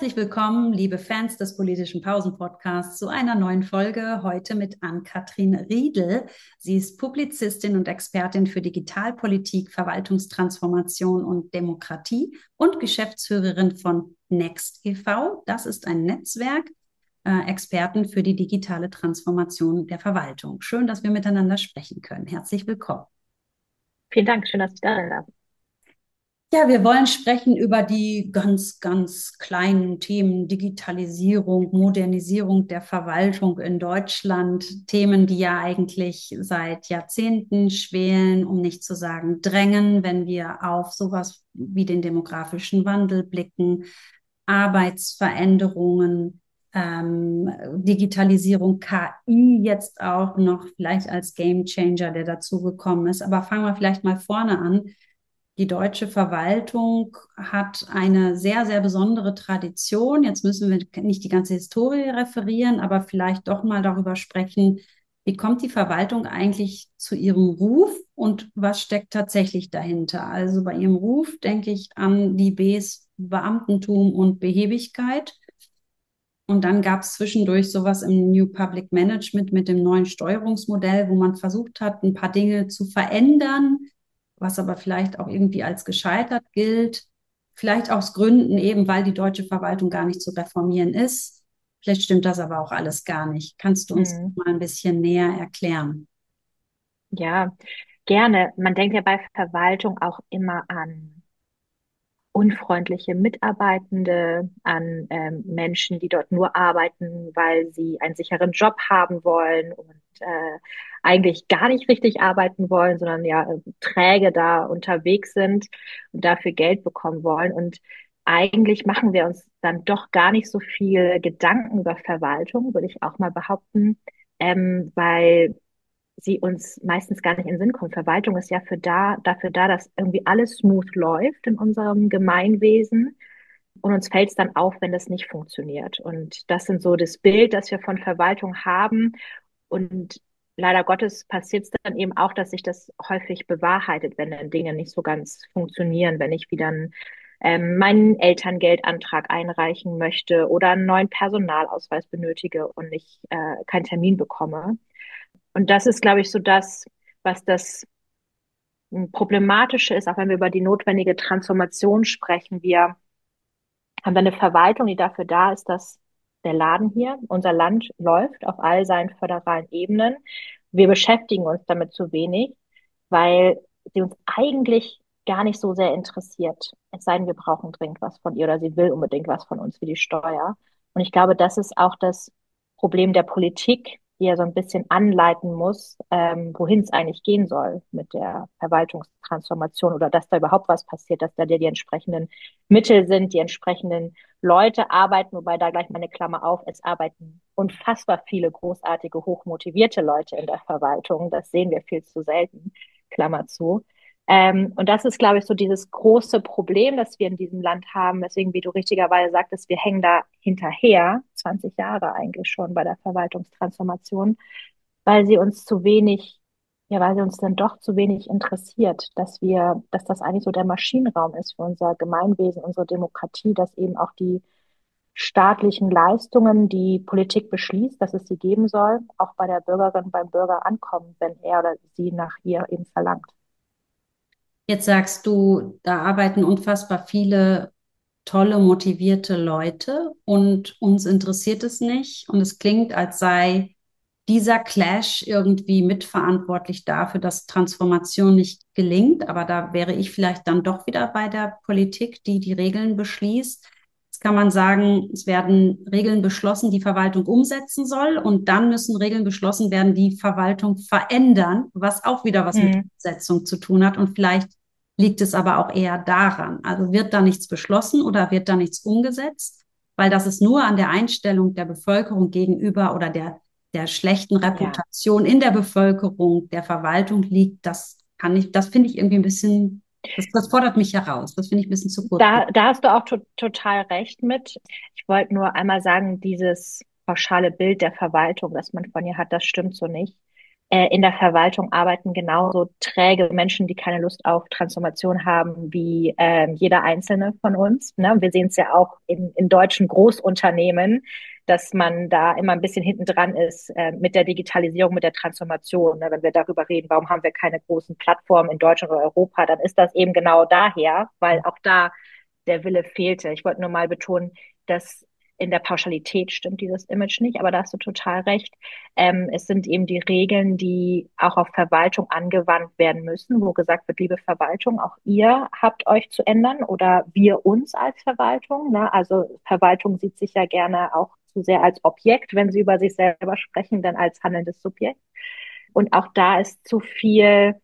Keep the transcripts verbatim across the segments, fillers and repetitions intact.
Herzlich willkommen, liebe Fans des Politischen Pausen-Podcasts, zu einer neuen Folge, heute mit Ann-Kathrin Riedel. Sie ist Publizistin und Expertin für Digitalpolitik, Verwaltungstransformation und Demokratie und Geschäftsführerin von Next e V. Das ist ein Netzwerk, äh, Experten für die digitale Transformation der Verwaltung. Schön, dass wir miteinander sprechen können. Herzlich willkommen. Vielen Dank, schön, dass ich da sein darf. Ja, wir wollen sprechen über die ganz, ganz kleinen Themen: Digitalisierung, Modernisierung der Verwaltung in Deutschland. Themen, die ja eigentlich seit Jahrzehnten schwelen, um nicht zu sagen drängen, wenn wir auf sowas wie den demografischen Wandel blicken, Arbeitsveränderungen, ähm, Digitalisierung, K I jetzt auch noch vielleicht als Gamechanger, der dazugekommen ist. Aber fangen wir vielleicht mal vorne an. Die deutsche Verwaltung hat eine sehr, sehr besondere Tradition. Jetzt müssen wir nicht die ganze Historie referieren, aber vielleicht doch mal darüber sprechen, wie kommt die Verwaltung eigentlich zu ihrem Ruf und was steckt tatsächlich dahinter? Also bei ihrem Ruf denke ich an die Bs Beamtentum und Behebigkeit. Und dann gab es zwischendurch sowas im New Public Management mit dem neuen Steuerungsmodell, wo man versucht hat, ein paar Dinge zu verändern, was aber vielleicht auch irgendwie als gescheitert gilt. Vielleicht aus Gründen eben, weil die deutsche Verwaltung gar nicht zu reformieren ist. Vielleicht stimmt das aber auch alles gar nicht. Kannst du uns Mhm. mal ein bisschen näher erklären? Ja, gerne. Man denkt ja bei Verwaltung auch immer an unfreundliche Mitarbeitende, an ähm, Menschen, die dort nur arbeiten, weil sie einen sicheren Job haben wollen und äh, eigentlich gar nicht richtig arbeiten wollen, sondern ja äh, träge da unterwegs sind und dafür Geld bekommen wollen. Und eigentlich machen wir uns dann doch gar nicht so viel Gedanken über Verwaltung, würde ich auch mal behaupten, ähm, weil sie uns meistens gar nicht in den Sinn kommt. Verwaltung ist ja für da, dafür da, dass irgendwie alles smooth läuft in unserem Gemeinwesen. Und uns fällt es dann auf, wenn das nicht funktioniert. Und das sind so das Bild, das wir von Verwaltung haben. Und leider Gottes passiert es dann eben auch, dass sich das häufig bewahrheitet, wenn dann Dinge nicht so ganz funktionieren, wenn ich wieder einen, ähm, meinen Elterngeldantrag einreichen möchte oder einen neuen Personalausweis benötige und ich äh, keinen Termin bekomme. Und das ist, glaube ich, so das, was das hm, Problematische ist, auch wenn wir über die notwendige Transformation sprechen. Wir haben da eine Verwaltung, die dafür da ist, dass der Laden hier, unser Land läuft auf all seinen föderalen Ebenen. Wir beschäftigen uns damit zu wenig, weil sie uns eigentlich gar nicht so sehr interessiert. Es sei denn, wir brauchen dringend was von ihr oder sie will unbedingt was von uns wie die Steuer. Und ich glaube, das ist auch das Problem der Politik, die ja so ein bisschen anleiten muss, ähm, wohin es eigentlich gehen soll mit der Verwaltungstransformation oder dass da überhaupt was passiert, dass da die, die entsprechenden Mittel sind, die entsprechenden Leute arbeiten, wobei da gleich meine Klammer auf, es arbeiten unfassbar viele großartige, hochmotivierte Leute in der Verwaltung. Das sehen wir viel zu selten, Klammer zu. Ähm, und das ist, glaube ich, so dieses große Problem, das wir in diesem Land haben. Deswegen, wie du richtigerweise sagtest, wir hängen da hinterher, zwanzig Jahre eigentlich schon bei der Verwaltungstransformation, weil sie uns zu wenig, ja, weil sie uns dann doch zu wenig interessiert, dass wir, dass das eigentlich so der Maschinenraum ist für unser Gemeinwesen, unsere Demokratie, dass eben auch die staatlichen Leistungen, die Politik beschließt, dass es sie geben soll, auch bei der Bürgerin, beim Bürger ankommen, wenn er oder sie nach ihr eben verlangt. Jetzt sagst du, da arbeiten unfassbar viele tolle, motivierte Leute und uns interessiert es nicht. Und es klingt, als sei dieser Clash irgendwie mitverantwortlich dafür, dass Transformation nicht gelingt. Aber da wäre ich vielleicht dann doch wieder bei der Politik, die die Regeln beschließt. Jetzt kann man sagen, es werden Regeln beschlossen, die Verwaltung umsetzen soll. Und dann müssen Regeln beschlossen werden, die Verwaltung verändern, was auch wieder was mit Mhm. Umsetzung zu tun hat. Und vielleicht liegt es aber auch eher daran. Also wird da nichts beschlossen oder wird da nichts umgesetzt? Weil das ist nur an der Einstellung der Bevölkerung gegenüber oder der, der schlechten Ja. Reputation in der Bevölkerung der Verwaltung liegt. Das kann ich, das finde ich irgendwie ein bisschen, das, das fordert mich heraus. Das finde ich ein bisschen zu kurz. Da, da hast du auch to total recht mit. Ich wollte nur einmal sagen, dieses pauschale Bild der Verwaltung, das man von ihr hat, das stimmt so nicht. Äh, in der Verwaltung arbeiten genauso träge Menschen, die keine Lust auf Transformation haben, wie ähm, jeder einzelne von uns. Ne? Wir sehen es ja auch in, in deutschen Großunternehmen, dass man da immer ein bisschen hinten dran ist äh, mit der Digitalisierung, mit der Transformation. Ne? Wenn wir darüber reden, warum haben wir keine großen Plattformen in Deutschland oder Europa, dann ist das eben genau daher, weil auch da der Wille fehlte. Ich wollte nur mal betonen, dass in der Pauschalität stimmt dieses Image nicht, aber da hast du total recht. Ähm, es sind eben die Regeln, die auch auf Verwaltung angewandt werden müssen, wo gesagt wird, liebe Verwaltung, auch ihr habt euch zu ändern oder wir uns als Verwaltung. Ne? Also Verwaltung sieht sich ja gerne auch zu sehr als Objekt, wenn sie über sich selber sprechen, dann als handelndes Subjekt. Und auch da ist zu viel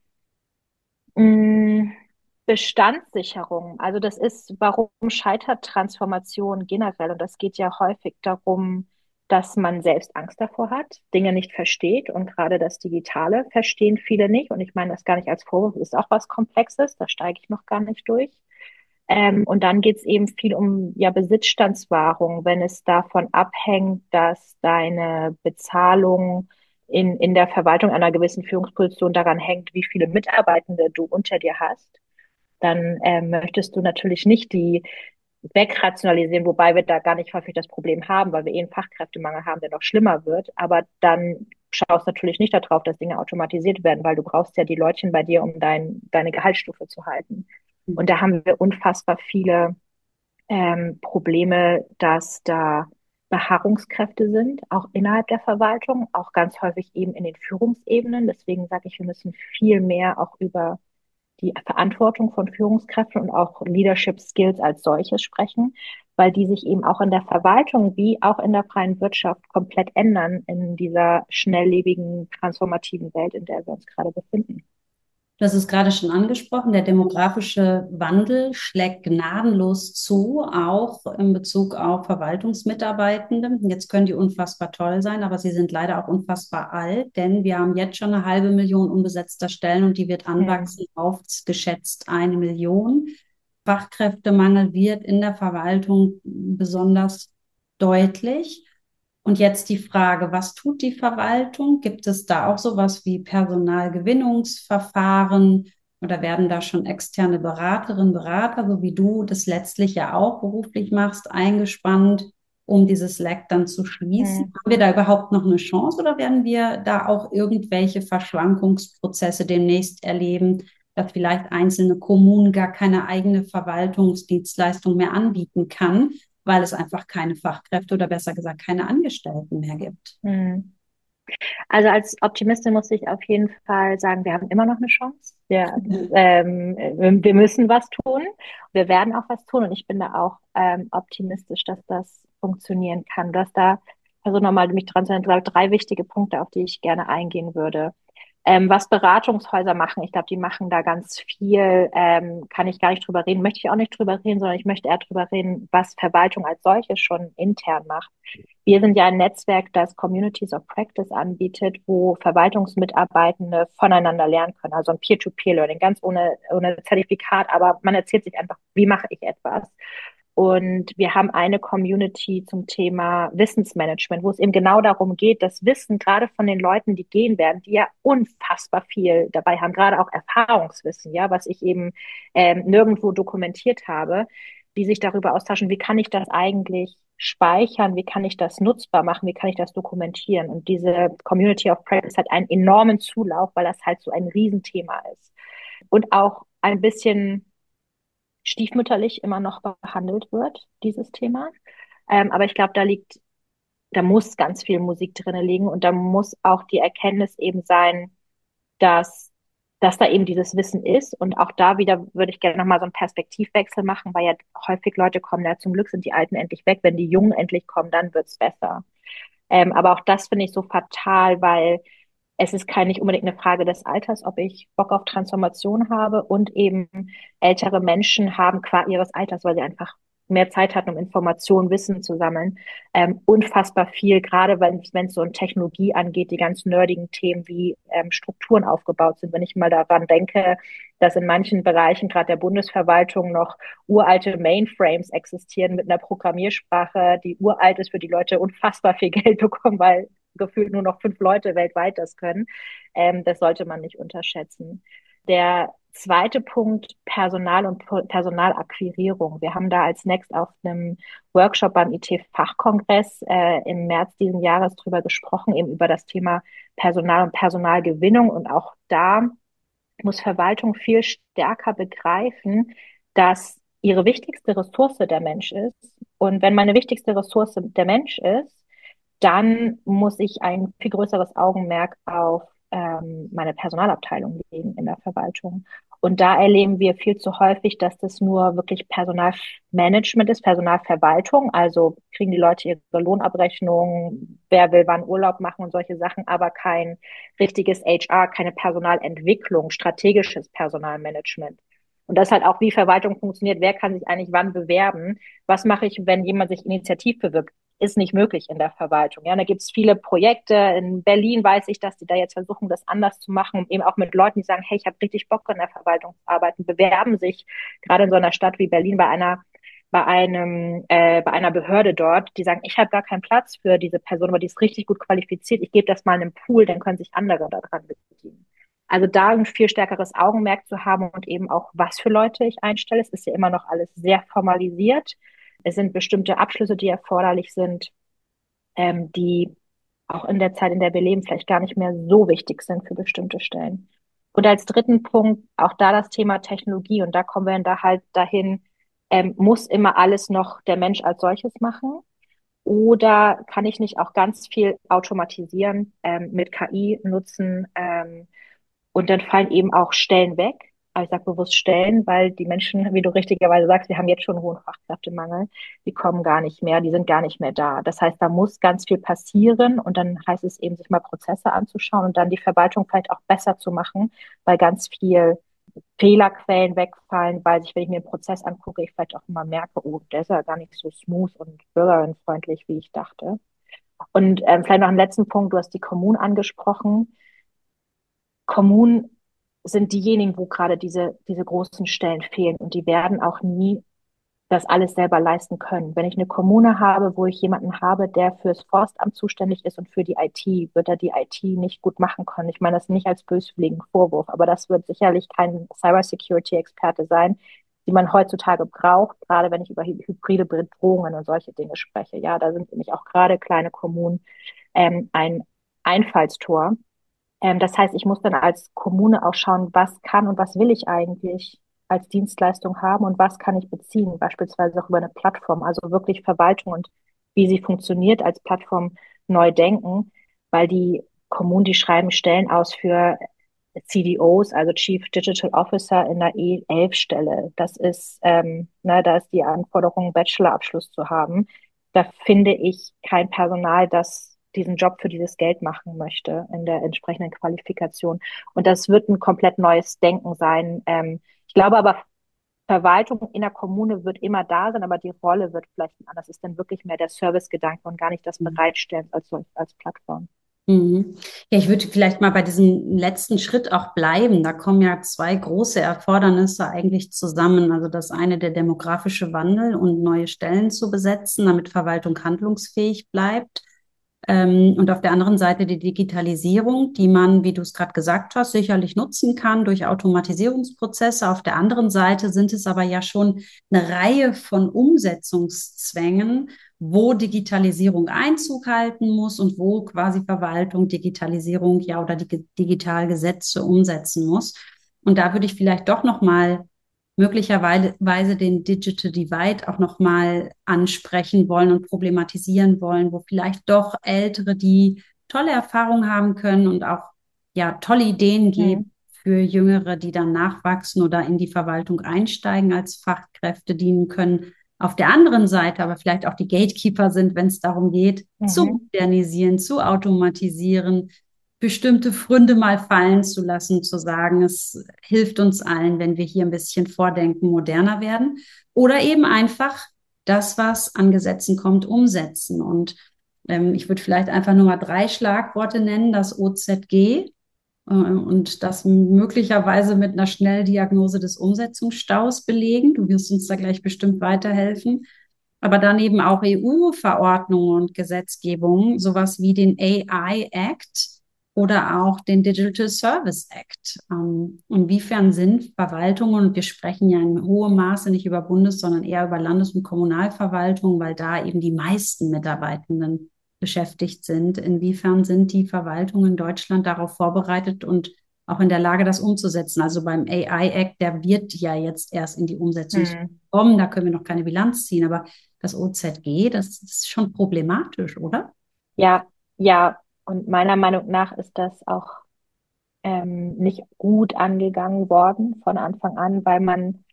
mh, Bestandssicherung. Also das ist, warum scheitert Transformation generell? Und das geht ja häufig darum, dass man selbst Angst davor hat, Dinge nicht versteht und gerade das Digitale verstehen viele nicht. Und ich meine das gar nicht als Vorwurf, ist auch was Komplexes, da steige ich noch gar nicht durch. Ähm, und dann geht es eben viel um ja, Besitzstandswahrung, wenn es davon abhängt, dass deine Bezahlung in, in der Verwaltung einer gewissen Führungsposition daran hängt, wie viele Mitarbeitende du unter dir hast, dann ähm, möchtest du natürlich nicht die wegrationalisieren, wobei wir da gar nicht häufig das Problem haben, weil wir eh einen Fachkräftemangel haben, der noch schlimmer wird. Aber dann schaust natürlich nicht darauf, dass Dinge automatisiert werden, weil du brauchst ja die Leutchen bei dir, um dein, deine Gehaltsstufe zu halten. Und da haben wir unfassbar viele ähm, Probleme, dass da Beharrungskräfte sind, auch innerhalb der Verwaltung, auch ganz häufig eben in den Führungsebenen. Deswegen sage ich, wir müssen viel mehr auch über die Verantwortung von Führungskräften und auch Leadership Skills als solches sprechen, weil die sich eben auch in der Verwaltung wie auch in der freien Wirtschaft komplett ändern in dieser schnelllebigen, transformativen Welt, in der wir uns gerade befinden. Du hast es gerade schon angesprochen, der demografische Wandel schlägt gnadenlos zu, auch in Bezug auf Verwaltungsmitarbeitende. Jetzt können die unfassbar toll sein, aber sie sind leider auch unfassbar alt, denn wir haben jetzt schon eine halbe Million unbesetzter Stellen und die wird Hm. anwachsen auf geschätzt eine Million. Fachkräftemangel wird in der Verwaltung besonders deutlich. Und jetzt die Frage, was tut die Verwaltung? Gibt es da auch sowas wie Personalgewinnungsverfahren oder werden da schon externe Beraterinnen, Berater, so wie du das letztlich ja auch beruflich machst, eingespannt, um dieses Leck dann zu schließen? Hm. Haben wir da überhaupt noch eine Chance oder werden wir da auch irgendwelche Verschlankungsprozesse demnächst erleben, dass vielleicht einzelne Kommunen gar keine eigene Verwaltungsdienstleistung mehr anbieten kann, weil es einfach keine Fachkräfte oder besser gesagt keine Angestellten mehr gibt? Hm. Also als Optimistin muss ich auf jeden Fall sagen, wir haben immer noch eine Chance. Wir, ähm, wir wir müssen was tun. Wir werden auch was tun und ich bin da auch ähm, optimistisch, dass das funktionieren kann. Du hast da also nochmal mich dran zu erinnern, drei wichtige Punkte, auf die ich gerne eingehen würde. Ähm, was Beratungshäuser machen, ich glaube, die machen da ganz viel, ähm, kann ich gar nicht drüber reden, möchte ich auch nicht drüber reden, sondern ich möchte eher drüber reden, was Verwaltung als solches schon intern macht. Wir sind ja ein Netzwerk, das Communities of Practice anbietet, wo Verwaltungsmitarbeitende voneinander lernen können. Also ein Peer-to-Peer-Learning, ganz ohne, ohne Zertifikat, aber man erzählt sich einfach, wie mache ich etwas. Und wir haben eine Community zum Thema Wissensmanagement, wo es eben genau darum geht, das Wissen gerade von den Leuten, die gehen werden, die ja unfassbar viel dabei haben, gerade auch Erfahrungswissen, ja, was ich eben ähm, nirgendwo dokumentiert habe, die sich darüber austauschen, wie kann ich das eigentlich speichern, wie kann ich das nutzbar machen, wie kann ich das dokumentieren. Und diese Community of Practice hat einen enormen Zulauf, weil das halt so ein Riesenthema ist. Und auch ein bisschen stiefmütterlich immer noch behandelt wird, dieses Thema. Ähm, aber ich glaube, da liegt, da muss ganz viel Musik drin liegen und da muss auch die Erkenntnis eben sein, dass, dass da eben dieses Wissen ist. Und auch da wieder würde ich gerne nochmal so einen Perspektivwechsel machen, weil ja häufig Leute kommen, ja, zum Glück sind die Alten endlich weg. Wenn die Jungen endlich kommen, dann wird's besser. Ähm, aber auch das finde ich so fatal, weil es ist kein nicht unbedingt eine Frage des Alters, ob ich Bock auf Transformation habe und eben ältere Menschen haben qua ihres Alters, weil sie einfach mehr Zeit hatten, um Informationen, Wissen zu sammeln, ähm, unfassbar viel, gerade wenn wenn es so um Technologie angeht, die ganz nerdigen Themen wie ähm, Strukturen aufgebaut sind. Wenn ich mal daran denke, dass in manchen Bereichen, gerade der Bundesverwaltung, noch uralte Mainframes existieren mit einer Programmiersprache, die uralt ist, für die Leute unfassbar viel Geld bekommen, weil gefühlt nur noch fünf Leute weltweit das können. Ähm, das sollte man nicht unterschätzen. Der zweite Punkt, Personal und Personalakquirierung. Wir haben da als Next auf einem Workshop beim I T-Fachkongress äh, im März diesen Jahres drüber gesprochen, eben über das Thema Personal und Personalgewinnung. Und auch da muss Verwaltung viel stärker begreifen, dass ihre wichtigste Ressource der Mensch ist. Und wenn meine wichtigste Ressource der Mensch ist, dann muss ich ein viel größeres Augenmerk auf ähm, meine Personalabteilung legen in der Verwaltung. Und da erleben wir viel zu häufig, dass das nur wirklich Personalmanagement ist, Personalverwaltung. Also kriegen die Leute ihre Lohnabrechnung, wer will wann Urlaub machen und solche Sachen, aber kein richtiges H R, keine Personalentwicklung, strategisches Personalmanagement. Und das ist halt auch, wie Verwaltung funktioniert. Wer kann sich eigentlich wann bewerben? Was mache ich, wenn jemand sich initiativ bewirbt? Ist nicht möglich in der Verwaltung. Ja, und da gibt es viele Projekte. In Berlin weiß ich, dass die da jetzt versuchen, das anders zu machen, eben auch mit Leuten, die sagen, hey, ich habe richtig Bock in der Verwaltung zu arbeiten, bewerben sich gerade in so einer Stadt wie Berlin bei einer bei einem äh, bei einer Behörde dort, die sagen, ich habe gar keinen Platz für diese Person, aber die ist richtig gut qualifiziert. Ich gebe das mal in einen Pool, dann können sich andere daran bedienen. Also da ein viel stärkeres Augenmerk zu haben und eben auch, was für Leute ich einstelle. Es ist ja immer noch alles sehr formalisiert. Es sind bestimmte Abschlüsse, die erforderlich sind, ähm, die auch in der Zeit, in der wir leben, vielleicht gar nicht mehr so wichtig sind für bestimmte Stellen. Und als dritten Punkt auch da das Thema Technologie. Und da kommen wir dann da halt dahin, ähm, muss immer alles noch der Mensch als solches machen? Oder kann ich nicht auch ganz viel automatisieren, ähm, mit K I nutzen, ähm, und dann fallen eben auch Stellen weg. Aber ich sage bewusst Stellen, weil die Menschen, wie du richtigerweise sagst, wir haben jetzt schon einen hohen Fachkräftemangel. Die kommen gar nicht mehr, die sind gar nicht mehr da. Das heißt, da muss ganz viel passieren und dann heißt es eben, sich mal Prozesse anzuschauen und dann die Verwaltung vielleicht auch besser zu machen, weil ganz viel Fehlerquellen wegfallen, weil sich, wenn ich mir einen Prozess angucke, ich vielleicht auch immer merke, oh, der ist ja gar nicht so smooth und bürgerinfreundlich, wie ich dachte. Und ähm, vielleicht noch einen letzten Punkt, du hast die Kommunen angesprochen. Kommunen sind diejenigen, wo gerade diese, diese großen Stellen fehlen und die werden auch nie das alles selber leisten können. Wenn ich eine Kommune habe, wo ich jemanden habe, der fürs Forstamt zuständig ist und für die I T, wird er die I T nicht gut machen können. Ich meine das nicht als böswilligen Vorwurf, aber das wird sicherlich kein Cybersecurity-Experte sein, die man heutzutage braucht, gerade wenn ich über hybride Bedrohungen und solche Dinge spreche. Ja, da sind nämlich auch gerade kleine Kommunen ähm, ein Einfallstor. Ähm, das heißt, ich muss dann als Kommune auch schauen, was kann und was will ich eigentlich als Dienstleistung haben und was kann ich beziehen, beispielsweise auch über eine Plattform, also wirklich Verwaltung und wie sie funktioniert als Plattform neu denken, weil die Kommunen, die schreiben Stellen aus für C D Os, also Chief Digital Officer in der E elf Stelle. Das ist, ähm, ne, da ist die Anforderung, Bachelorabschluss zu haben. Da finde ich kein Personal, das diesen Job für dieses Geld machen möchte in der entsprechenden Qualifikation. Und das wird ein komplett neues Denken sein. Ähm, ich glaube aber, Verwaltung in der Kommune wird immer da sein, aber die Rolle wird vielleicht anders. Es ist dann wirklich mehr der Servicegedanke und gar nicht das Bereitstellen als, als Plattform. Mhm. Ja, ich würde vielleicht mal bei diesem letzten Schritt auch bleiben. Da kommen ja zwei große Erfordernisse eigentlich zusammen. Also das eine, der demografische Wandel und neue Stellen zu besetzen, damit Verwaltung handlungsfähig bleibt. Ähm, und auf der anderen Seite die Digitalisierung, die man, wie du es gerade gesagt hast, sicherlich nutzen kann durch Automatisierungsprozesse. Auf der anderen Seite sind es aber ja schon eine Reihe von Umsetzungszwängen, wo Digitalisierung Einzug halten muss und wo quasi Verwaltung Digitalisierung, ja, oder die Digitalgesetze umsetzen muss. Und da würde ich vielleicht doch noch mal möglicherweise den Digital Divide auch nochmal ansprechen wollen und problematisieren wollen, wo vielleicht doch Ältere, die tolle Erfahrungen haben können und auch ja tolle Ideen Hm. geben für Jüngere, die dann nachwachsen oder in die Verwaltung einsteigen, als Fachkräfte dienen können. Auf der anderen Seite aber vielleicht auch die Gatekeeper sind, wenn es darum geht, zu Mhm. modernisieren, zu automatisieren, bestimmte Fründe mal fallen zu lassen, zu sagen, es hilft uns allen, wenn wir hier ein bisschen vordenken, moderner werden. Oder eben einfach das, was an Gesetzen kommt, umsetzen. Und ähm, ich würde vielleicht einfach nur mal drei Schlagworte nennen, das O Z G äh, und das möglicherweise mit einer Schnelldiagnose des Umsetzungsstaus belegen. Du wirst uns da gleich bestimmt weiterhelfen. Aber dann eben auch E U-Verordnungen und Gesetzgebungen, sowas wie den A I Act oder auch den Digital Service Act. Ähm, inwiefern sind Verwaltungen, und wir sprechen ja in hohem Maße nicht über Bundes-, sondern eher über Landes- und Kommunalverwaltung, weil da eben die meisten Mitarbeitenden beschäftigt sind. Inwiefern sind die Verwaltungen in Deutschland darauf vorbereitet und auch in der Lage, das umzusetzen? Also beim A I Act, der wird ja jetzt erst in die Umsetzung Hm. kommen, da können wir noch keine Bilanz ziehen, aber das O Z G, das ist schon problematisch, oder? Ja, ja. Und meiner Meinung nach ist das auch ähm, nicht gut angegangen worden von Anfang an, weil man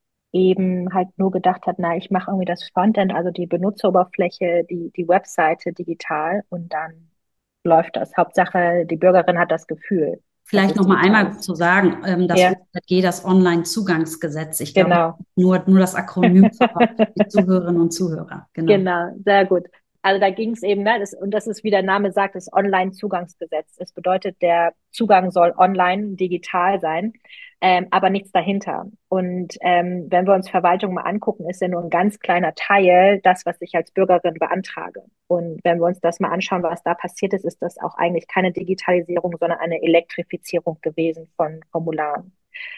eben halt nur gedacht hat, na, ich mache irgendwie das Frontend, also die Benutzeroberfläche, die, die Webseite digital und dann läuft das. Hauptsache, die Bürgerin hat das Gefühl, dass Vielleicht es noch mal digital einmal ist. zu sagen, ähm, das Ja, O Z G, das Online-Zugangsgesetz. Ich glaube, genau. nur, nur das Akronym für die Zuhörerinnen und Zuhörer. Genau. Genau, sehr gut. Also da ging es eben, ne, das, und das ist, wie der Name sagt, das Online-Zugangsgesetz. Das bedeutet, der Zugang soll online, digital sein, ähm, aber nichts dahinter. Und ähm, wenn wir uns Verwaltung mal angucken, ist ja nur ein ganz kleiner Teil das, was ich als Bürgerin beantrage. Und wenn wir uns das mal anschauen, was da passiert ist, ist das auch eigentlich keine Digitalisierung, sondern eine Elektrifizierung gewesen von Formularen.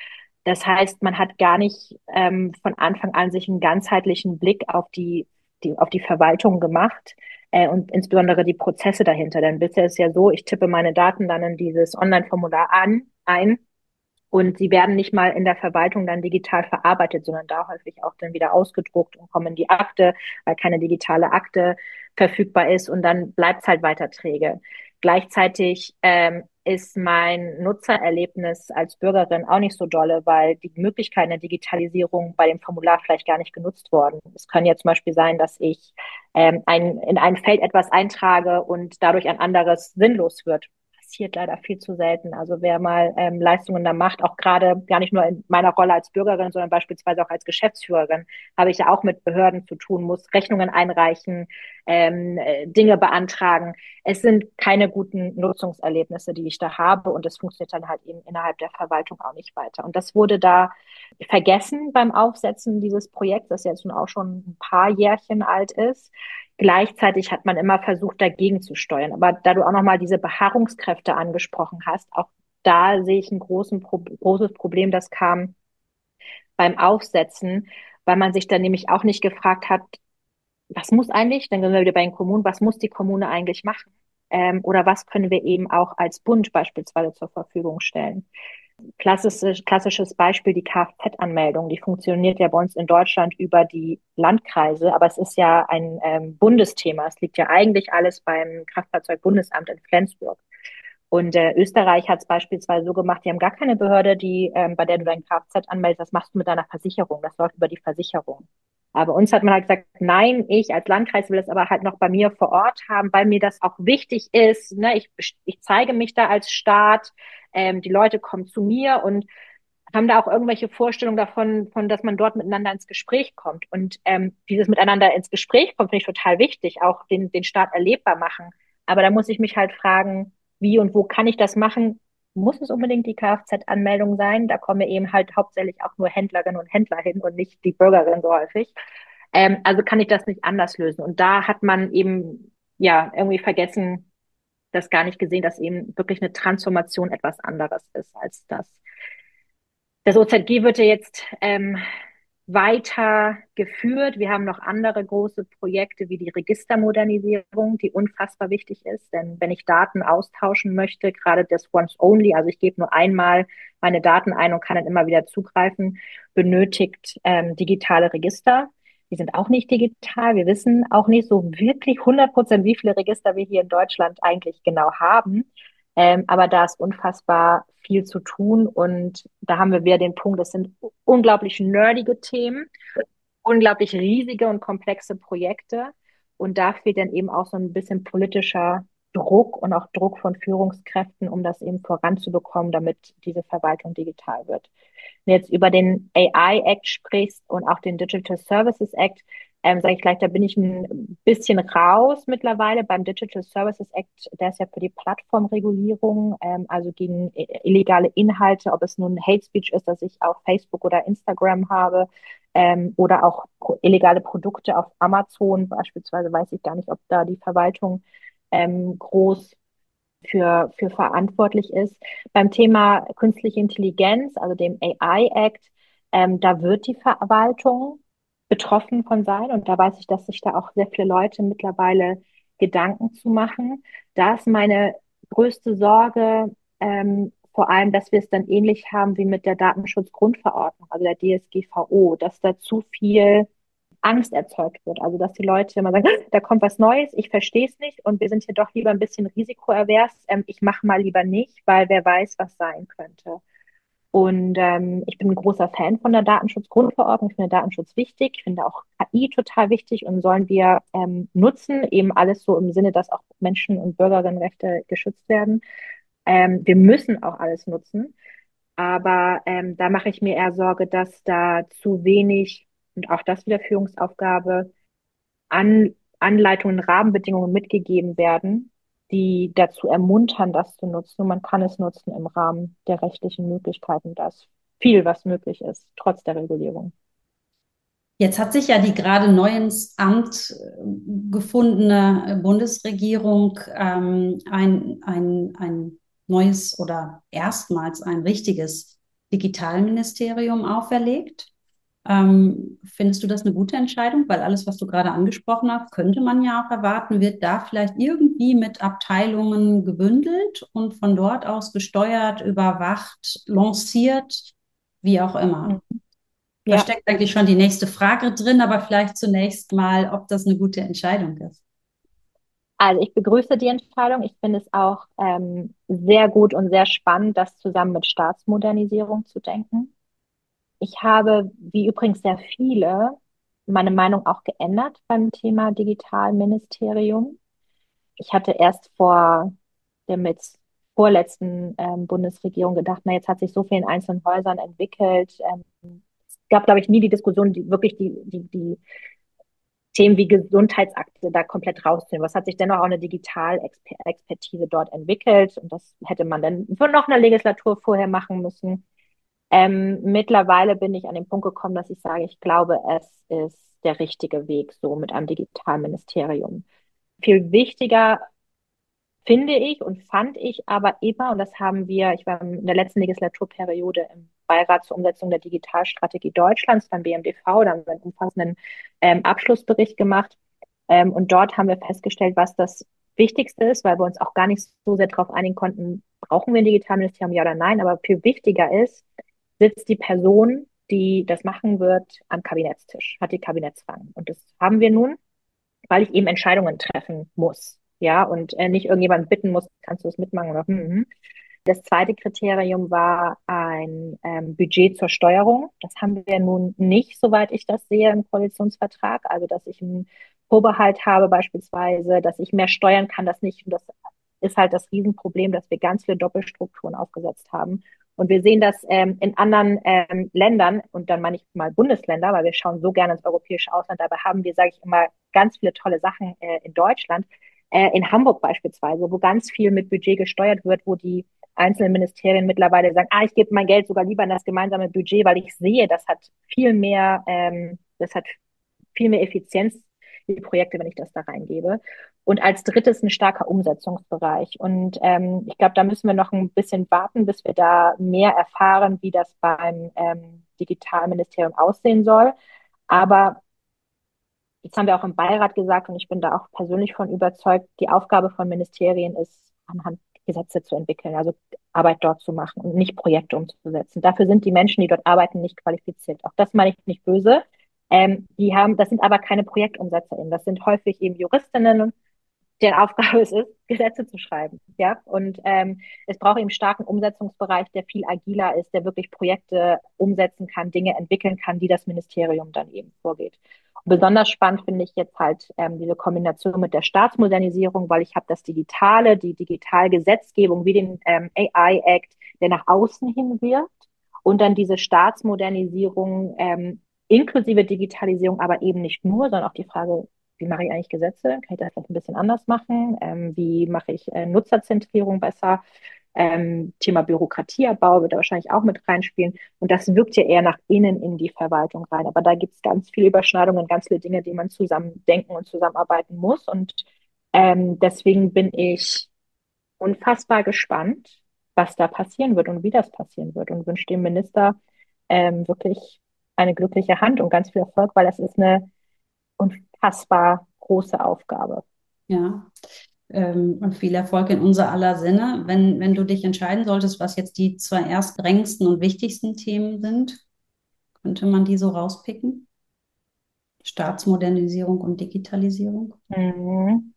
Das heißt, man hat gar nicht ähm, von Anfang an sich einen ganzheitlichen Blick auf die, die, auf die Verwaltung gemacht äh, und insbesondere die Prozesse dahinter. Denn bisher ist ja so, ich tippe meine Daten dann in dieses Online-Formular an, ein und sie werden nicht mal in der Verwaltung dann digital verarbeitet, sondern da häufig auch dann wieder ausgedruckt und kommen in die Akte, weil keine digitale Akte verfügbar ist und dann bleibt es halt weiter träge. Gleichzeitig ähm, ist mein Nutzererlebnis als Bürgerin auch nicht so dolle, weil die Möglichkeiten der Digitalisierung bei dem Formular vielleicht gar nicht genutzt worden. Es kann ja zum Beispiel sein, dass ich ähm, ein, in ein Feld etwas eintrage und dadurch ein anderes sinnlos wird. Passiert leider viel zu selten. Also wer mal ähm, Leistungen da macht, auch gerade gar nicht nur in meiner Rolle als Bürgerin, sondern beispielsweise auch als Geschäftsführerin, habe ich ja auch mit Behörden zu tun, muss Rechnungen einreichen, ähm, äh, Dinge beantragen. Es sind keine guten Nutzungserlebnisse, die ich da habe und das funktioniert dann halt eben innerhalb der Verwaltung auch nicht weiter. Und das wurde da vergessen beim Aufsetzen dieses Projekts, das jetzt nun auch schon ein paar Jährchen alt ist. Gleichzeitig hat man immer versucht, dagegen zu steuern. Aber da du auch nochmal diese Beharrungskräfte angesprochen hast, auch da sehe ich ein großen, großes Problem, das kam beim Aufsetzen, weil man sich dann nämlich auch nicht gefragt hat, was muss eigentlich, dann sind wir wieder bei den Kommunen, was muss die Kommune eigentlich machen? Ähm, oder was können wir eben auch als Bund beispielsweise zur Verfügung stellen? Klassisches, klassisches Beispiel, die Kfz-Anmeldung, die funktioniert ja bei uns in Deutschland über die Landkreise, aber es ist ja ein ähm, Bundesthema. Es liegt ja eigentlich alles beim Kraftfahrzeugbundesamt in Flensburg. Und äh, Österreich hat es beispielsweise so gemacht, die haben gar keine Behörde, die, ähm, bei der du dein Kfz anmeldest, das machst du mit deiner Versicherung, das läuft über die Versicherung. Aber uns hat man halt gesagt, nein, ich als Landkreis will es aber halt noch bei mir vor Ort haben, weil mir das auch wichtig ist. Ne? Ich, ich zeige mich da als Staat, ähm, die Leute kommen zu mir und haben da auch irgendwelche Vorstellungen davon, von, dass man dort miteinander ins Gespräch kommt. Und ähm, dieses Miteinander ins Gespräch kommt, finde ich total wichtig, auch den, den Staat erlebbar machen. Aber da muss ich mich halt fragen, wie und wo kann ich das machen? Muss es unbedingt die Kfz-Anmeldung sein? Da kommen eben halt hauptsächlich auch nur Händlerinnen und Händler hin und nicht die Bürgerin so häufig. Ähm, also kann ich das nicht anders lösen. Und da hat man eben ja irgendwie vergessen, das gar nicht gesehen, dass eben wirklich eine Transformation etwas anderes ist als das. Das O Z G wird ja jetzt ähm, weiter geführt. Wir haben noch andere große Projekte wie die Registermodernisierung, die unfassbar wichtig ist. Denn wenn ich Daten austauschen möchte, gerade das Once Only, also ich gebe nur einmal meine Daten ein und kann dann immer wieder zugreifen, benötigt ähm, digitale Register. Die sind auch nicht digital. Wir wissen auch nicht so wirklich hundert Prozent, wie viele Register wir hier in Deutschland eigentlich genau haben. Ähm, aber da ist unfassbar viel zu tun und da haben wir wieder den Punkt, das sind unglaublich nerdige Themen, unglaublich riesige und komplexe Projekte und da fehlt dann eben auch so ein bisschen politischer Druck und auch Druck von Führungskräften, um das eben voranzubekommen, damit diese Verwaltung digital wird. Wenn du jetzt über den A I Act sprichst und auch den Digital Services Act, ähm, sage ich gleich, da bin ich ein bisschen raus mittlerweile beim Digital Services Act. Der ist ja für die Plattformregulierung, ähm, also gegen illegale Inhalte, ob es nun Hate Speech ist, dass ich auf Facebook oder Instagram habe, ähm, oder auch pro illegale Produkte auf Amazon beispielsweise, weiß ich gar nicht, ob da die Verwaltung ähm, groß für, für verantwortlich ist. Beim Thema künstliche Intelligenz, also dem A I Act, ähm, da wird die Verwaltung betroffen von sein. Und da weiß ich, dass sich da auch sehr viele Leute mittlerweile Gedanken zu machen. Da ist meine größte Sorge, ähm, vor allem, dass wir es dann ähnlich haben wie mit der Datenschutzgrundverordnung, also der D S G V O, dass da zu viel Angst erzeugt wird. Also dass die Leute immer sagen, da kommt was Neues, ich verstehe es nicht und wir sind hier doch lieber ein bisschen risikoavers. Ähm, ich mache mal lieber nicht, weil wer weiß, was sein könnte. Und ähm, ich bin ein großer Fan von der Datenschutzgrundverordnung. Ich finde Datenschutz wichtig. Ich finde auch K I total wichtig und sollen wir ähm, nutzen, eben alles so im Sinne, dass auch Menschen- und Bürgerinnenrechte geschützt werden. Ähm, wir müssen auch alles nutzen. Aber ähm, da mache ich mir eher Sorge, dass da zu wenig, und auch das wieder Führungsaufgabe, an Anleitungen, Rahmenbedingungen mitgegeben werden, die dazu ermuntern, das zu nutzen. Und man kann es nutzen im Rahmen der rechtlichen Möglichkeiten. Da ist viel, was möglich ist, trotz der Regulierung. Jetzt hat sich ja die gerade neu ins Amt äh, gefundene Bundesregierung ähm, ein, ein, ein neues oder erstmals ein richtiges Digitalministerium auferlegt. Ähm, findest du das eine gute Entscheidung? Weil alles, was du gerade angesprochen hast, könnte man ja auch erwarten, wird da vielleicht irgendwie mit Abteilungen gebündelt und von dort aus gesteuert, überwacht, lanciert, wie auch immer. Mhm. Da Ja, steckt eigentlich schon die nächste Frage drin, aber vielleicht zunächst mal, ob das eine gute Entscheidung ist. also ich begrüße die Entscheidung. Ich finde es auch ähm, sehr gut und sehr spannend, das zusammen mit Staatsmodernisierung zu denken. Ich habe, wie übrigens sehr viele, meine Meinung auch geändert beim Thema Digitalministerium. Ich hatte erst vor der mit vorletzten ähm, Bundesregierung gedacht, na, jetzt hat sich so viel in einzelnen Häusern entwickelt. Ähm, es gab, glaube ich, nie die Diskussion, die wirklich die, die, die Themen wie Gesundheitsakte da komplett rauszunehmen. Was hat sich dennoch auch eine Digitalexpertise dort entwickelt? Und das hätte man dann für noch eine Legislatur vorher machen müssen. Ähm, mittlerweile bin ich an den Punkt gekommen, dass ich sage, ich glaube, es ist der richtige Weg, so mit einem Digitalministerium. Viel wichtiger finde ich und fand ich aber immer, und das haben wir, ich war in der letzten Legislaturperiode im Beirat zur Umsetzung der Digitalstrategie Deutschlands beim B M D V, da haben wir einen umfassenden ähm, Abschlussbericht gemacht. Ähm, und dort haben wir festgestellt, was das Wichtigste ist, weil wir uns auch gar nicht so sehr darauf einigen konnten, brauchen wir ein Digitalministerium, ja oder nein. Aber viel wichtiger ist, sitzt die Person, die das machen wird, am Kabinettstisch, hat die Kabinettsrang. Und das haben wir nun, weil ich eben Entscheidungen treffen muss. Ja, und äh, nicht irgendjemand bitten muss, kannst du das mitmachen oder hm, hm. Das zweite Kriterium war ein ähm, Budget zur Steuerung. Das haben wir nun nicht, soweit ich das sehe, im Koalitionsvertrag. Also, dass ich einen Vorbehalt habe beispielsweise, dass ich mehr steuern kann, das nicht. Und das ist halt das Riesenproblem, dass wir ganz viele Doppelstrukturen aufgesetzt haben. Und wir sehen das ähm, in anderen ähm, Ländern, und dann meine ich mal Bundesländer, weil wir schauen so gerne ins europäische Ausland. Dabei haben wir, sage ich immer, ganz viele tolle Sachen äh, in Deutschland. Äh, in Hamburg beispielsweise, wo ganz viel mit Budget gesteuert wird, wo die einzelnen Ministerien mittlerweile sagen, ah, ich gebe mein Geld sogar lieber in das gemeinsame Budget, weil ich sehe, das hat viel mehr, ähm, das hat viel mehr Effizienz, die Projekte, wenn ich das da reingebe. Und als drittes ein starker Umsetzungsbereich. Und ähm, ich glaube, da müssen wir noch ein bisschen warten, bis wir da mehr erfahren, wie das beim ähm, Digitalministerium aussehen soll. Aber jetzt haben wir auch im Beirat gesagt, und ich bin da auch persönlich von überzeugt, die Aufgabe von Ministerien ist, anhand Gesetze zu entwickeln, also Arbeit dort zu machen und nicht Projekte umzusetzen. Dafür sind die Menschen, die dort arbeiten, nicht qualifiziert. Auch das meine ich nicht böse. Ähm, die haben, das sind aber keine ProjektumsetzerInnen. Das sind häufig eben Juristinnen, deren Aufgabe es ist, Gesetze zu schreiben. Ja, und ähm, es braucht eben einen starken Umsetzungsbereich, der viel agiler ist, der wirklich Projekte umsetzen kann, Dinge entwickeln kann, die das Ministerium dann eben vorgeht. Und besonders spannend finde ich jetzt halt ähm, diese Kombination mit der Staatsmodernisierung, weil ich habe das Digitale, die Digitalgesetzgebung wie den ähm, A I-Act, der nach außen hin wirkt, und dann diese Staatsmodernisierung, ähm, inklusive Digitalisierung, aber eben nicht nur, sondern auch die Frage, wie mache ich eigentlich Gesetze? Kann ich das vielleicht ein bisschen anders machen? Ähm, wie mache ich äh, Nutzerzentrierung besser? Ähm, Thema Bürokratieabbau wird da wahrscheinlich auch mit reinspielen. Und das wirkt ja eher nach innen in die Verwaltung rein. Aber da gibt es ganz viele Überschneidungen, ganz viele Dinge, die man zusammen denken und zusammenarbeiten muss. Und ähm, deswegen bin ich unfassbar gespannt, was da passieren wird und wie das passieren wird und wünsche dem Minister ähm, wirklich eine glückliche Hand und ganz viel Erfolg, weil das ist eine unfassbar große Aufgabe. Ja. Ähm, und viel Erfolg in unser aller Sinne. Wenn, wenn du dich entscheiden solltest, was jetzt die zwei erstdrängendsten und wichtigsten Themen sind, könnte man die so rauspicken? Staatsmodernisierung und Digitalisierung. Mhm.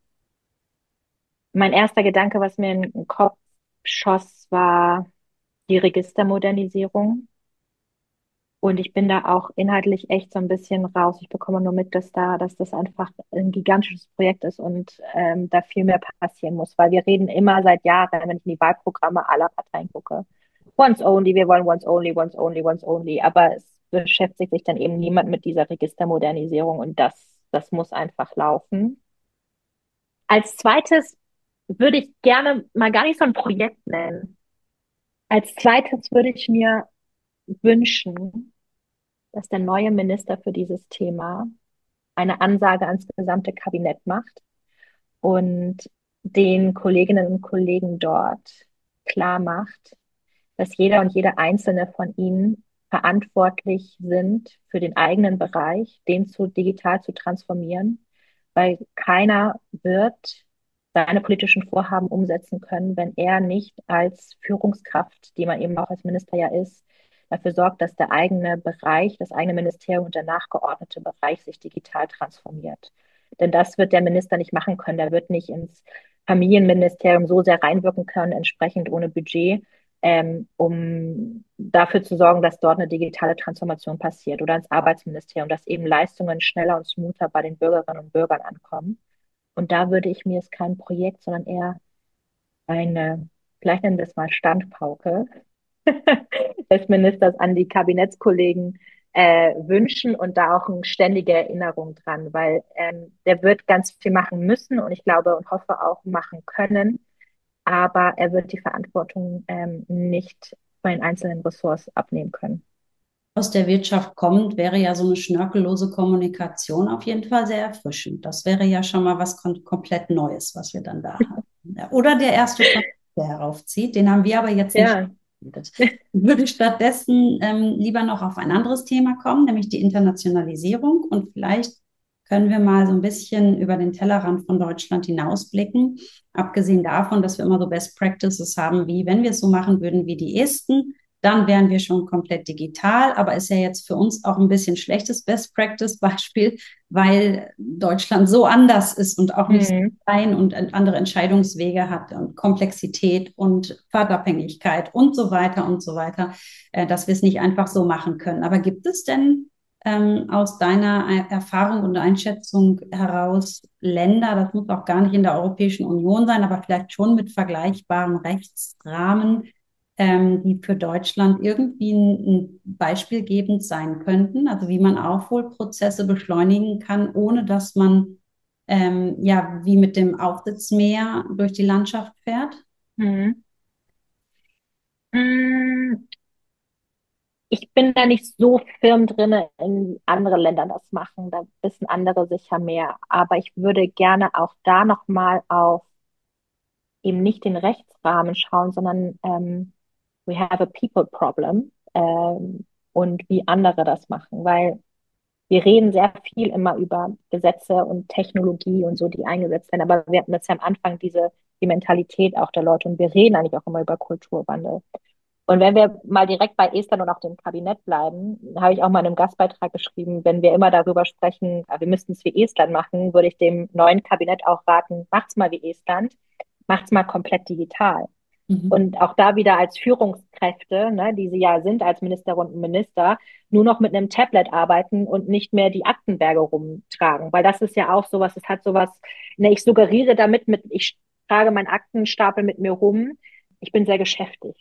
Mein erster Gedanke, was mir in den Kopf schoss, war die Registermodernisierung. Und ich bin da auch inhaltlich echt so ein bisschen raus. Ich bekomme nur mit, dass da, dass das einfach ein gigantisches Projekt ist und ähm, da viel mehr passieren muss, weil wir reden immer seit Jahren, wenn ich in die Wahlprogramme aller Parteien gucke, once only, wir wollen once only, once only, once only, aber es beschäftigt sich dann eben niemand mit dieser Registermodernisierung und das, das muss einfach laufen. Als zweites würde ich gerne mal gar nicht so ein Projekt nennen. Als zweites würde ich mir wünschen, dass der neue Minister für dieses Thema eine Ansage ans gesamte Kabinett macht und den Kolleginnen und Kollegen dort klar macht, dass jeder und jede einzelne von ihnen verantwortlich sind für den eigenen Bereich, den zu digital zu transformieren, weil keiner wird seine politischen Vorhaben umsetzen können, wenn er nicht als Führungskraft, die man eben auch als Minister ja ist, dafür sorgt, dass der eigene Bereich, das eigene Ministerium und der nachgeordnete Bereich sich digital transformiert. Denn das wird der Minister nicht machen können. Der wird nicht ins Familienministerium so sehr reinwirken können, entsprechend ohne Budget, ähm, um dafür zu sorgen, dass dort eine digitale Transformation passiert oder ins Arbeitsministerium, dass eben Leistungen schneller und smoother bei den Bürgerinnen und Bürgern ankommen. Und da würde ich mir es kein Projekt, sondern eher eine, vielleicht nennen wir es mal Standpauke des Ministers an die Kabinettskollegen äh, wünschen und da auch eine ständige Erinnerung dran, weil ähm, der wird ganz viel machen müssen und ich glaube und hoffe auch machen können, aber er wird die Verantwortung ähm, nicht von den einzelnen Ressorts abnehmen können. Aus der Wirtschaft kommt, wäre ja so eine schnörkellose Kommunikation auf jeden Fall sehr erfrischend. Das wäre ja schon mal was kom komplett Neues, was wir dann da haben. Ja, oder der erste Konflikt, der heraufzieht, den haben wir aber jetzt nicht. Ja. Ich würde stattdessen ähm, lieber noch auf ein anderes Thema kommen, nämlich die Internationalisierung. Und vielleicht können wir mal so ein bisschen über den Tellerrand von Deutschland hinausblicken. Abgesehen davon, dass wir immer so Best Practices haben, wie wenn wir es so machen würden wie die Esten, dann wären wir schon komplett digital. Aber ist ja jetzt für uns auch ein bisschen schlechtes Best Practice Beispiel, weil Deutschland so anders ist und auch nicht so Mhm. klein und andere Entscheidungswege hat und Komplexität und Fahrtabhängigkeit und so weiter und so weiter, äh, dass wir es nicht einfach so machen können. Aber gibt es denn ähm, aus deiner Erfahrung und Einschätzung heraus Länder, das muss auch gar nicht in der Europäischen Union sein, aber vielleicht schon mit vergleichbarem Rechtsrahmen, ähm, die für Deutschland irgendwie ein, ein beispielgebend sein könnten, also wie man Aufholprozesse beschleunigen kann, ohne dass man ähm, ja wie mit dem Aufsitzmäher durch die Landschaft fährt? Mhm. Mm, Ich bin da nicht so firm drinne, in andere Länder das machen. Da wissen andere sicher mehr. Aber ich würde gerne auch da nochmal auf eben nicht den Rechtsrahmen schauen, sondern ähm, we have a people problem ähm, und wie andere das machen. Weil wir reden sehr viel immer über Gesetze und Technologie und so, die eingesetzt werden. Aber wir hatten das ja am Anfang, diese, die Mentalität auch der Leute. Und wir reden eigentlich auch immer über Kulturwandel. Und wenn wir mal direkt bei Estland und auch dem Kabinett bleiben, habe ich auch mal in einem Gastbeitrag geschrieben, wenn wir immer darüber sprechen, ah, wir müssten es wie Estland machen, würde ich dem neuen Kabinett auch raten, macht's mal wie Estland, macht's mal komplett digital. Mhm. Und auch da wieder als Führungskräfte, ne, die sie ja sind als Ministerinnen und Minister, nur noch mit einem Tablet arbeiten und nicht mehr die Aktenberge rumtragen. Weil das ist ja auch sowas, es hat sowas, ne, ich suggeriere damit mit, ich trage meinen Aktenstapel mit mir rum, ich bin sehr geschäftig.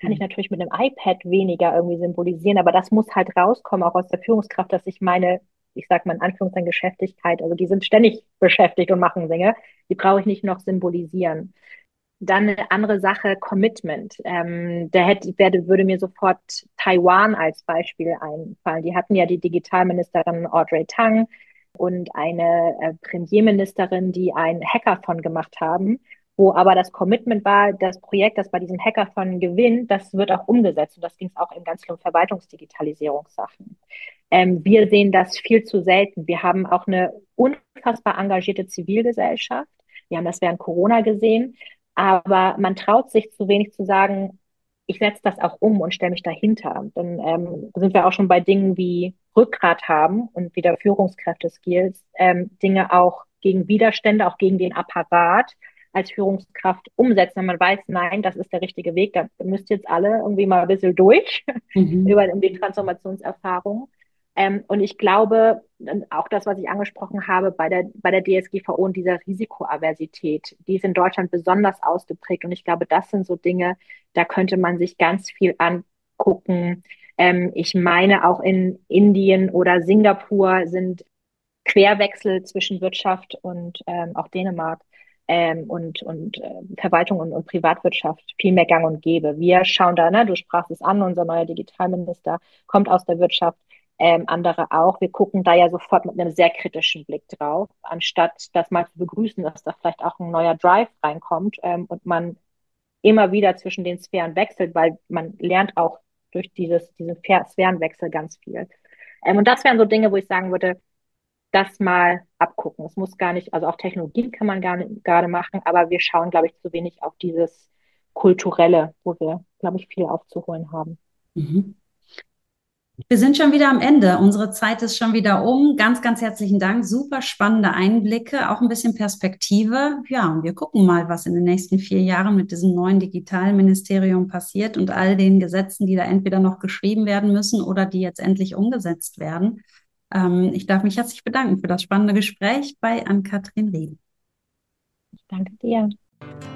kann ich natürlich mit einem iPad weniger irgendwie symbolisieren, aber das muss halt rauskommen, auch aus der Führungskraft, dass ich meine, ich sage mal in Anführungszeichen Geschäftigkeit, also die sind ständig beschäftigt und machen Dinge, die brauche ich nicht noch symbolisieren. Dann eine andere Sache, Commitment. Ähm, da hätte, werde, würde mir sofort Taiwan als Beispiel einfallen. Die hatten ja die Digitalministerin Audrey Tang und eine äh, Premierministerin, die ein Hackathon gemacht haben, wo aber das Commitment war, das Projekt, das bei diesem Hackathon gewinnt, das wird auch umgesetzt. Und das ging es auch in ganz vielen Verwaltungsdigitalisierungssachen. Ähm, wir sehen das viel zu selten. Wir haben auch eine unfassbar engagierte Zivilgesellschaft. Wir haben das während Corona gesehen. Aber man traut sich zu wenig zu sagen, ich setze das auch um und stelle mich dahinter. Dann ähm, sind wir auch schon bei Dingen wie Rückgrat haben und wieder Führungskräfte-Skills, ähm, Dinge auch gegen Widerstände, auch gegen den Apparat als Führungskraft umsetzen, wenn man weiß, nein, das ist der richtige Weg, da müsst ihr jetzt alle irgendwie mal ein bisschen durch Mhm. über die Transformationserfahrung. Ähm, und ich glaube, auch das, was ich angesprochen habe bei der, bei der D S G V O und dieser Risikoaversität, die ist in Deutschland besonders ausgeprägt. Und ich glaube, das sind so Dinge, da könnte man sich ganz viel angucken. Ähm, ich meine, auch in Indien oder Singapur sind Querwechsel zwischen Wirtschaft und ähm, auch Dänemark ähm, und, und äh, Verwaltung und, und Privatwirtschaft viel mehr gang und gäbe. Wir schauen da, ne, du sprachst es an, unser neuer Digitalminister kommt aus der Wirtschaft, ähm, andere auch. Wir gucken da ja sofort mit einem sehr kritischen Blick drauf, anstatt das mal zu begrüßen, dass da vielleicht auch ein neuer Drive reinkommt ähm, und man immer wieder zwischen den Sphären wechselt, weil man lernt auch durch dieses, diesen Sphärenwechsel ganz viel. Ähm, und das wären so Dinge, wo ich sagen würde, das mal abgucken. Es muss gar nicht, also auch Technologien kann man gar nicht, gerade machen, aber wir schauen, glaube ich, zu wenig auf dieses Kulturelle, wo wir, glaube ich, viel aufzuholen haben. Mhm. Wir sind schon wieder am Ende. Unsere Zeit ist schon wieder um. Ganz, ganz herzlichen Dank. Super spannende Einblicke, auch ein bisschen Perspektive. Ja, und wir gucken mal, was in den nächsten vier Jahren mit diesem neuen Digitalministerium passiert und all den Gesetzen, die da entweder noch geschrieben werden müssen oder die jetzt endlich umgesetzt werden. Ähm, ich darf mich herzlich bedanken für das spannende Gespräch bei Ann-Kathrin Riedel. Ich danke dir.